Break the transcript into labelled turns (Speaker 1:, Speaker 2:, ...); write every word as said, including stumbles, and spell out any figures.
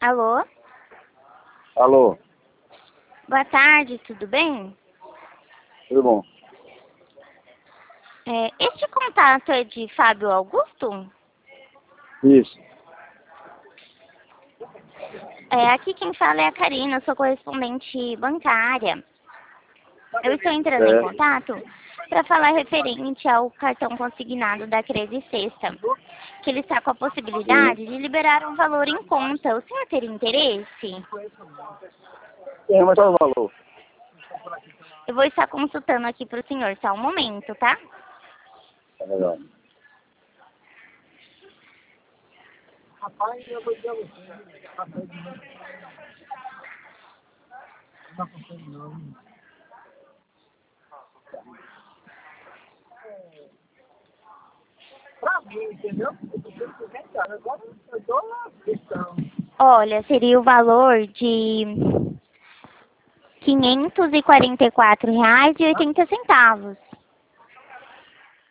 Speaker 1: Alô?
Speaker 2: Alô,
Speaker 1: Boa tarde, tudo bem?
Speaker 2: tudo bom?
Speaker 1: É, este contato é de Fábio Augusto?
Speaker 2: Isso.
Speaker 1: É, aqui quem fala é a Karina, eu sou correspondente bancária. Eu estou entrando em
Speaker 2: É.
Speaker 1: contato para falar referente ao cartão consignado da Credit Sexta, que ele está com a possibilidade
Speaker 2: Sim.
Speaker 1: de liberar um valor em conta. O senhor teria interesse?
Speaker 2: Sim, mas qual é o valor?
Speaker 1: Eu vou estar consultando aqui para o senhor só um momento, tá?
Speaker 2: Tá legal.
Speaker 1: Olha, seria o valor de quinhentos e quarenta e quatro reais e oitenta centavos.